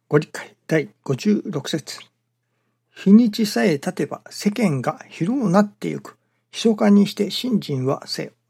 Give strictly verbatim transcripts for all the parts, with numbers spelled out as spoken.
ご理解だいごじゅうろく節。日にちさえ経てば世間が広うなってゆく。密かにして信心はせよ。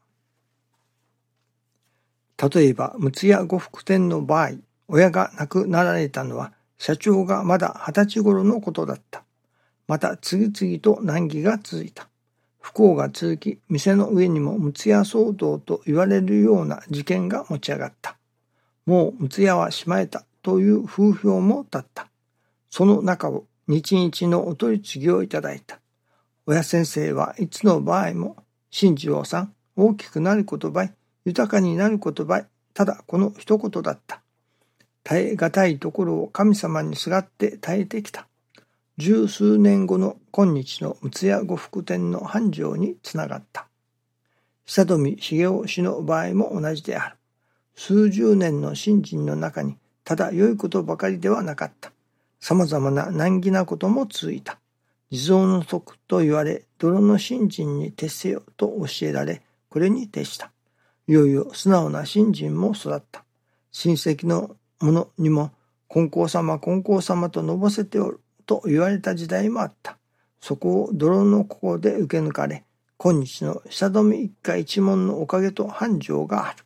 例えば、陸奥屋呉服店の場合、親が亡くなられたのは、社長がまだ二十歳頃のことだった。また次々と難儀が続いた。不幸が続き、店の上にも陸奥屋騒動と言われるような事件が持ち上がった。もう陸奥屋はしまえたという風評も立った。その中を日々のお取り次ぎをいただいた。親先生はいつの場合も、新次郎さん、大きくなることばい、豊かになることばい、ただこの一言だった。耐え難いところを神様にすがって耐えてきた。十数年後の今日の陸奥屋呉服店の繁盛につながった。久富茂雄氏の場合も同じである。数十年の信心の中に、ただ良いことばかりではなかった。様々な難儀なことも続いた。地蔵の徳と言われ、泥の信心に徹せよと教えられ、これに徹した。いよいよ素直な信心も育った。親戚の者にも、金光様、金光様とのぼせておると言われた時代もあった。そこを泥の心で受け抜かれ、今日の久富一家一門のおかげと繁盛がある。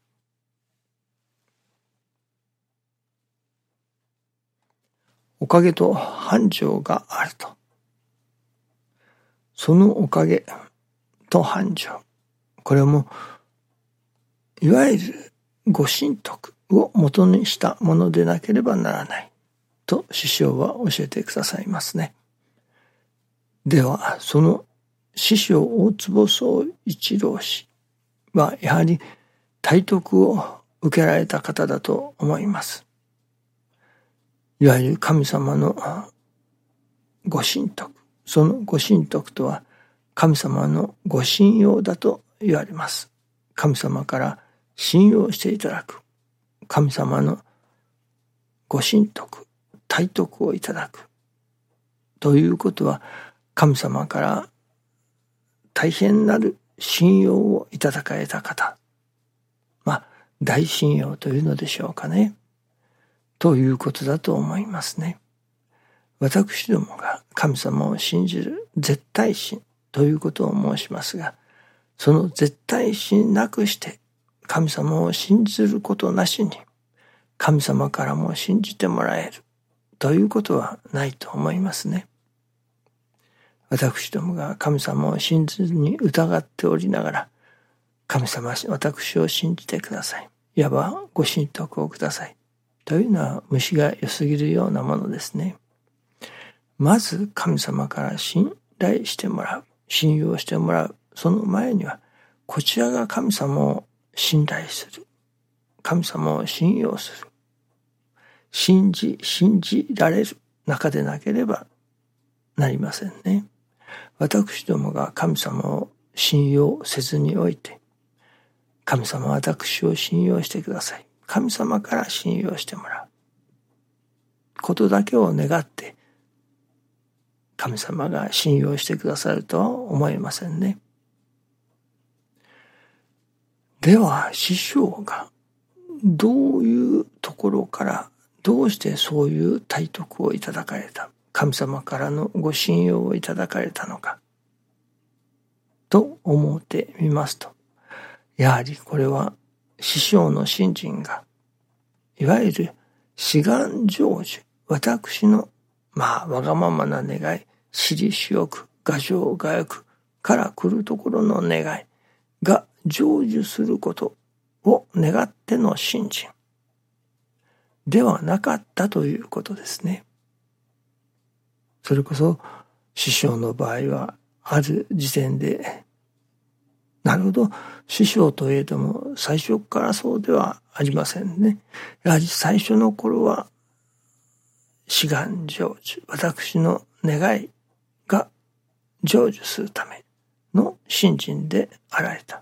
おかげと繁盛があると。そのおかげと繁盛。これも、いわゆるご神徳を元にしたものでなければならない。と師匠は教えてくださいますね。では、その師匠大坪宗一郎氏はやはり体徳を受けられた方だと思います。いわゆる神様のご神徳。そのご神徳とは神様のご信用だと言われます。神様から信用していただく。神様のご神徳、体徳をいただく。ということは神様から大変なる信用をいただかれた方。まあ、大信用というのでしょうかね。ということだと思いますね。私どもが神様を信じる絶対信ということを申しますが、その絶対信なくして神様を信じることなしに神様からも信じてもらえるということはないと思いますね。私どもが神様を信じずに疑っておりながら、神様、私を信じてください。いわばご神徳をください。というのは虫が良すぎるようなものですね。まず神様から信頼してもらう、信用してもらう、その前にはこちらが神様を信頼する、神様を信用する、信じ、信じられる中でなければなりませんね。私どもが神様を信用せずにおいて、神様は私を信用してください。神様から信用してもらうことだけを願って、神様が信用してくださるとは思えませんね。では、師匠がどういうところからどうしてそういう体徳をいただかれた、神様からのご信用をいただかれたのかと思ってみますと、やはりこれは師匠の信心がいわゆる志願成就、私のまあわがままな願い、私利私欲、我情我欲から来るところの願いが成就することを願っての信心ではなかったということですね。それこそ師匠の場合はある時点で、なるほど、師匠といえども最初からそうではありませんね。やはり最初の頃は志願成就、私の願いが成就するための信心であられた。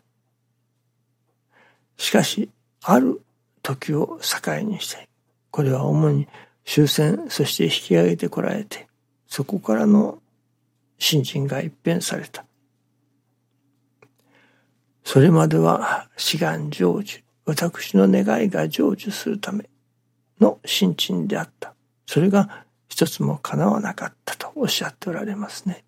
しかしある時を境にして、これは主に終戦、そして引き上げてこられて、そこからの信心が一変された。それまでは志願成就、私の願いが成就するための信心であった。 それが一つも叶わなかったとおっしゃっておられますね。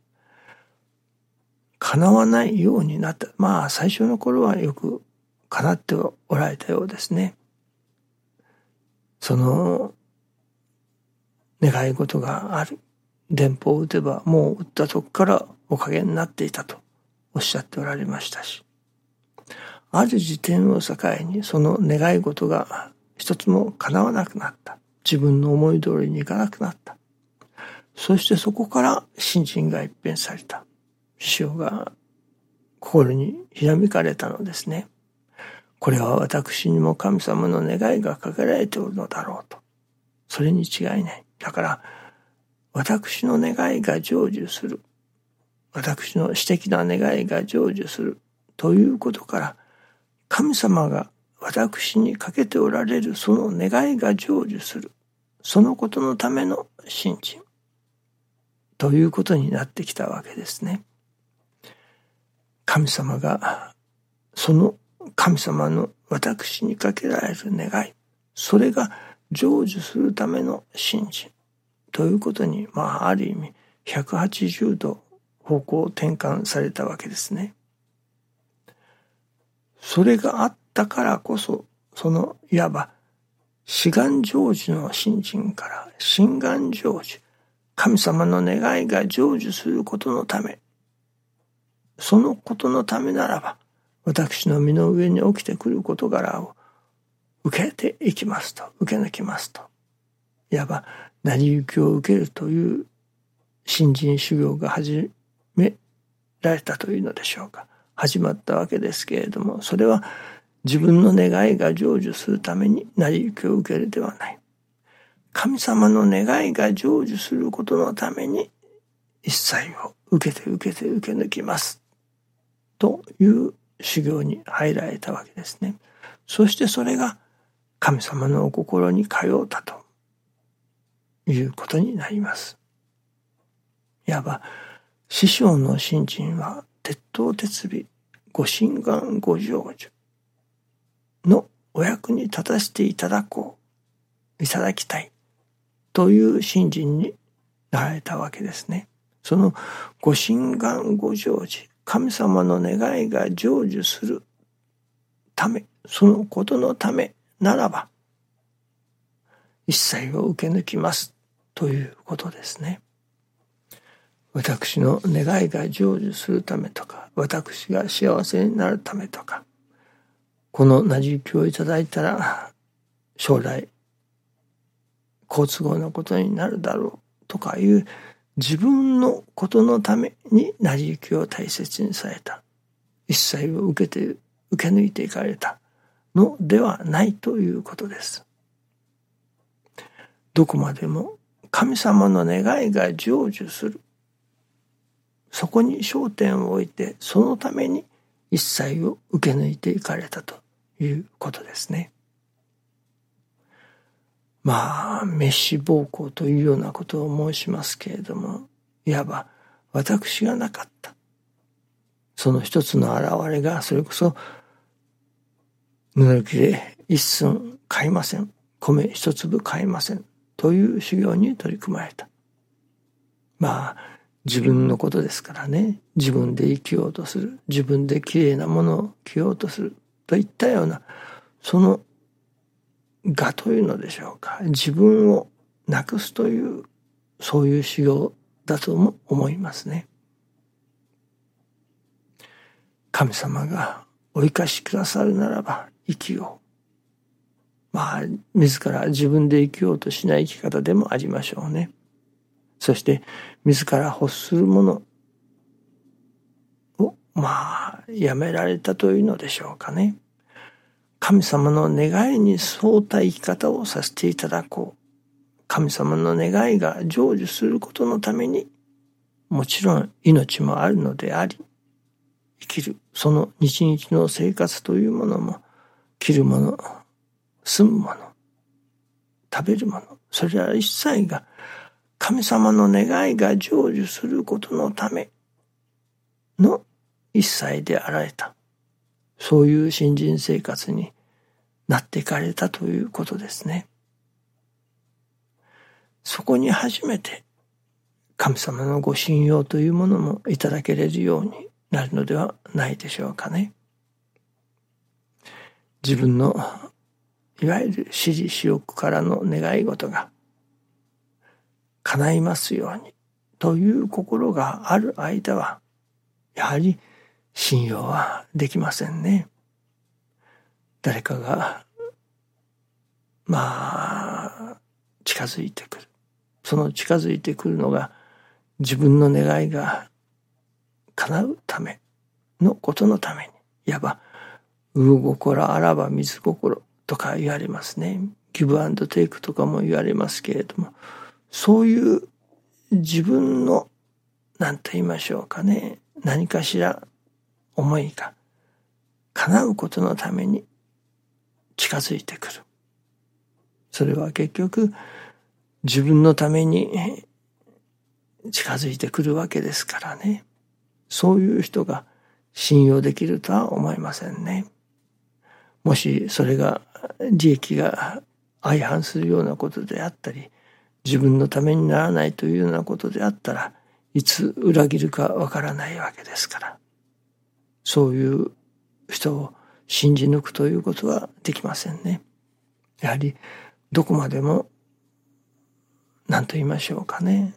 叶わないようになった。まあ最初の頃はよく叶っておられたようですね。その願い事がある。電報を打てばもう打ったとこからおかげになっていたとおっしゃっておられましたし、ある時点を境にその願い事が一つも叶わなくなった。自分の思い通りにいかなくなった。そしてそこから心身が一変された。師匠が心にひらめかれたのですね。これは私にも神様の願いがかけられておるのだろうと。それに違いない。だから私の願いが成就する。私の私的な願いが成就する。ということから神様が私にかけておられるその願いが成就する。そのことのための信心。ということになってきたわけですね。神様がその神様の私にかけられる願い、それが成就するための信心ということに、まあある意味ひゃくはちじゅうど方向転換されたわけですね。それがあったからこそ、そのいわば志願成就の信心から心願成就、神様の願いが成就することのため、そのことのためならば私の身の上に起きてくる事柄を受けていきますと、受け抜きますと、いわば成り行きを受けるという信心修行が始められたというのでしょうか。始まったわけですけれども、それは自分の願いが成就するために成り行きを受けるではない。神様の願いが成就することのために一切を受けて受けて受け抜きますという修行に入られたわけですね。そしてそれが神様のお心に通うたということになります。いわば師匠の信心は鉄頭鉄尾、ご心願ご成就のお役に立たせていただこう、いただきたいという信心になられたわけですね。そのご心願ご成就、神様の願いが成就するため、そのことのためならば一切を受け抜きますということですね。私の願いが成就するためとか、私が幸せになるためとか、この成り行きをいただいたら将来好都合なことになるだろうとかいう自分のことのために成り行きを大切にされた、一切を受けて受け抜いていかれたのではないということです。どこまでも神様の願いが成就する、そこに焦点を置いて、そのために一切を受け抜いていかれたということですね。まあ滅私暴行というようなことを申しますけれども、いわば私がなかった、その一つの現れが、それこそ布抜きで一寸買いません、米一粒買いませんという修行に取り組まれた。まあ自分のことですからね、自分で生きようとする、自分できれいなものを着ようとするといったような、その我というのでしょうか、自分をなくすという、そういう修行だとも思いますね。神様がお生かしくださるならば生きよう。まあ自ら自分で生きようとしない生き方でもありましょうね。そして自ら欲するものをまあやめられたというのでしょうかね。神様の願いに沿った生き方をさせていただこう。神様の願いが成就することのために、もちろん命もあるのであり、生きるその日々の生活というものも、着るもの、住むもの、食べるもの、それら一切が神様の願いが成就することのための一切であられた。そういう信心生活になっていかれたということですね。 そこに初めて神様のご信用というものもいただけれるようになるのではないでしょうかね。自分のいわゆる私利私欲からの願い事が叶いますようにという心がある間は、やはり信用はできませんね。誰かがまあ近づいてくる。その近づいてくるのが自分の願いが叶うためのことのために、いわば魚心あらば水心とか言われますね。ギブアンドテイクとかも言われますけれども、そういう自分の何と言いましょうかね、何かしら思いが叶うことのために近づいてくる。それは結局自分のために近づいてくるわけですからね。そういう人が信用できるとは思えませんね。もしそれが利益が相反するようなことであったり、自分のためにならないというようなことであったら、いつ裏切るかわからないわけですから、そういう人を信じ抜くということはできませんね。やはりどこまでも何と言いましょうかね、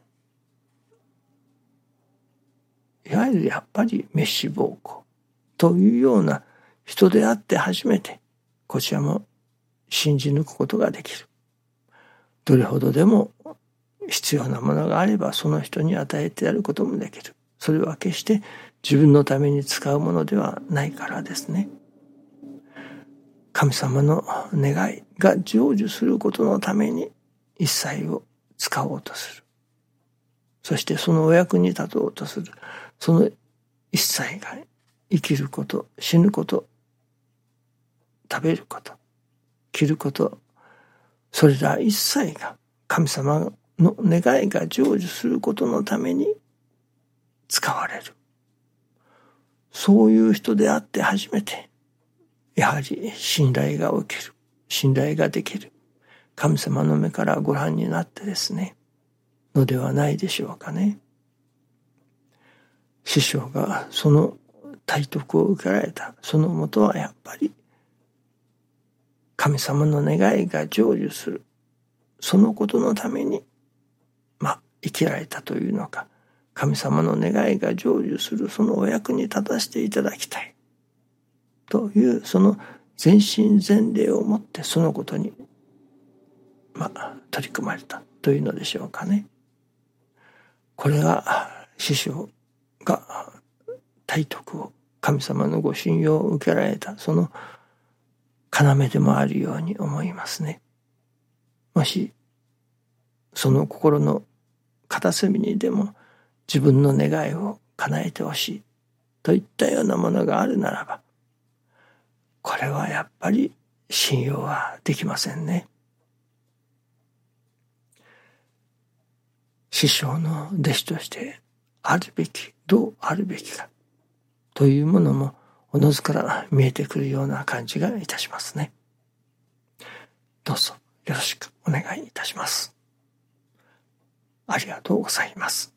いわゆるやっぱり滅私暴行というような人であって初めてこちらも信じ抜くことができる。どれほどでも必要なものがあればその人に与えてやることもできる。それは決して自分のために使うものではないからですね。神様の願いが成就することのために一切を使おうとする。そしてそのお役に立とうとする。その一切が生きること、死ぬこと、食べること、着ること、それら一切が神様の願いが成就することのために使われる。そういう人であって初めて、やはり信頼が起きる。信頼ができる。神様の目からご覧になってですね、のではないでしょうかね。師匠がその体徳を受けられた、そのもとはやっぱり神様の願いが成就する。そのことのために、まあ、生きられたというのか、神様の願いが成就するそのお役に立たせていただきたい。というその全身全霊をもってそのことに、まあ、取り組まれたというのでしょうかね。これが師匠が体徳を神様のご信用を受けられたその要でもあるように思いますね。もしその心の片隅にでも自分の願いを叶えてほしいといったようなものがあるならば、これはやっぱり信用はできませんね。師匠の弟子としてあるべき、どうあるべきかというものもおのずから見えてくるような感じがいたしますね。どうぞよろしくお願いいたします。ありがとうございます。